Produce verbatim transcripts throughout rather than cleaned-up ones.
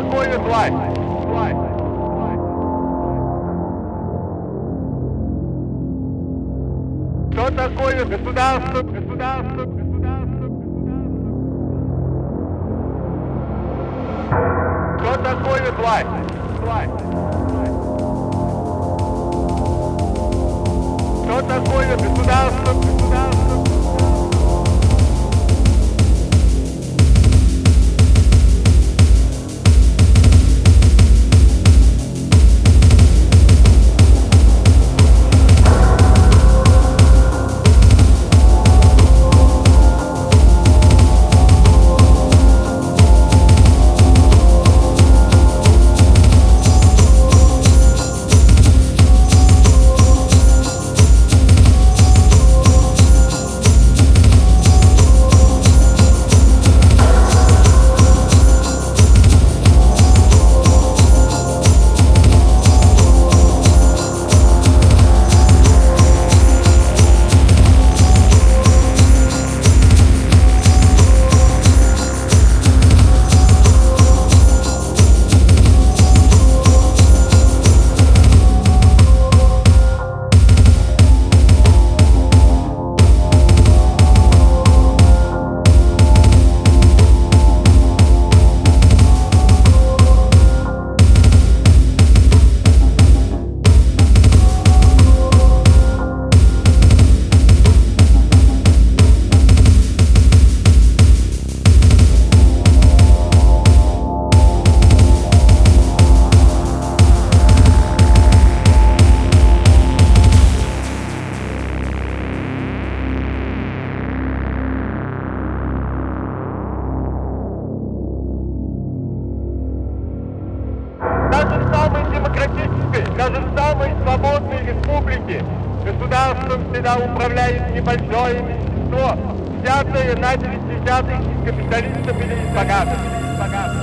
такое власть? Власть. Что такое государство? Государство? Государство? Что такое власть? Власть. Что такое государство? Государство? Даже самой демократической, даже самой свободной республики государством всегда управляет небольшое меньшинство, взятое на взятых из капиталистов или из богатых. Из богатых.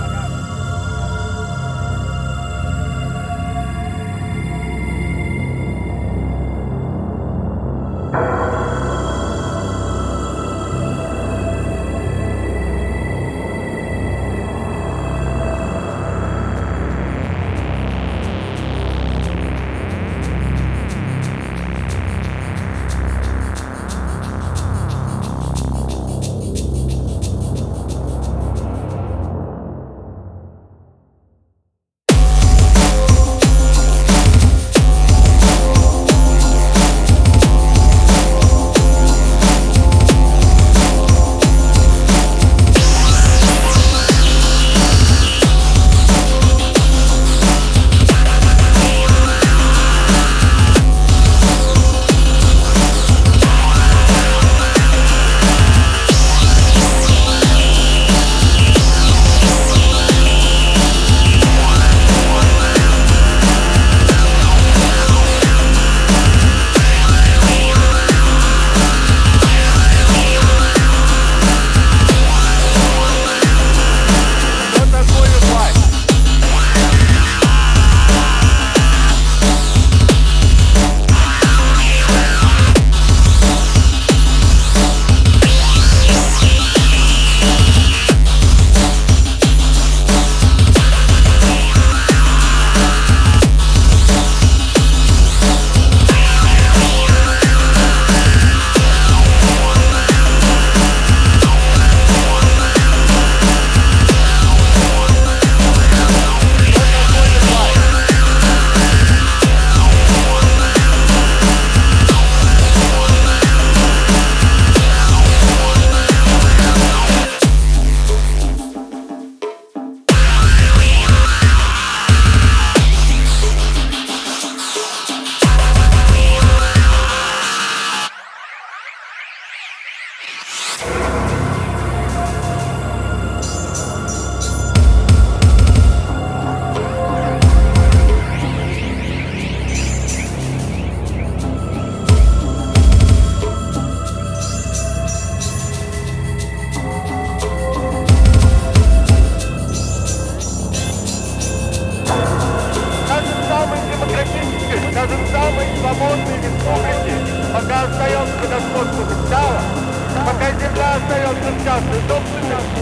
свободной республики, пока остается господство капитала, пока земля остается в частной собственности,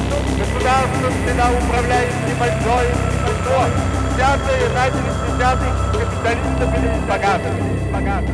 Государством всегда управляет небольшое меньшинство. Взятые начали взятых капиталистов или из богатых. Богатых.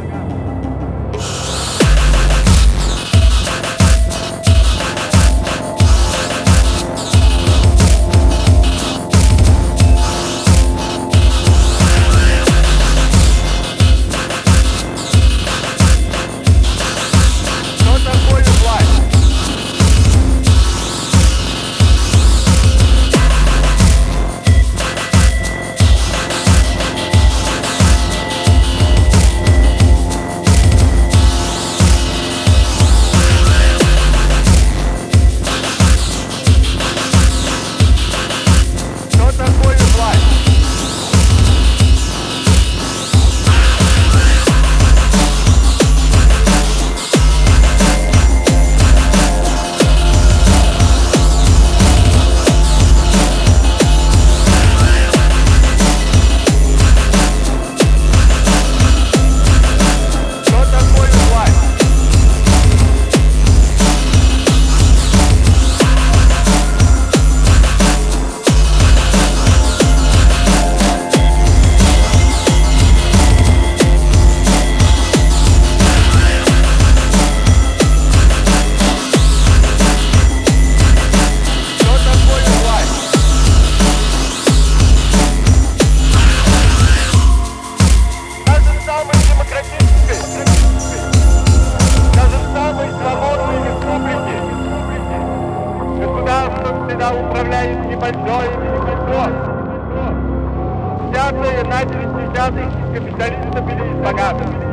Всегда управляет небольшое меньшинство. Взятые начали взятых из капиталистов или из богатых.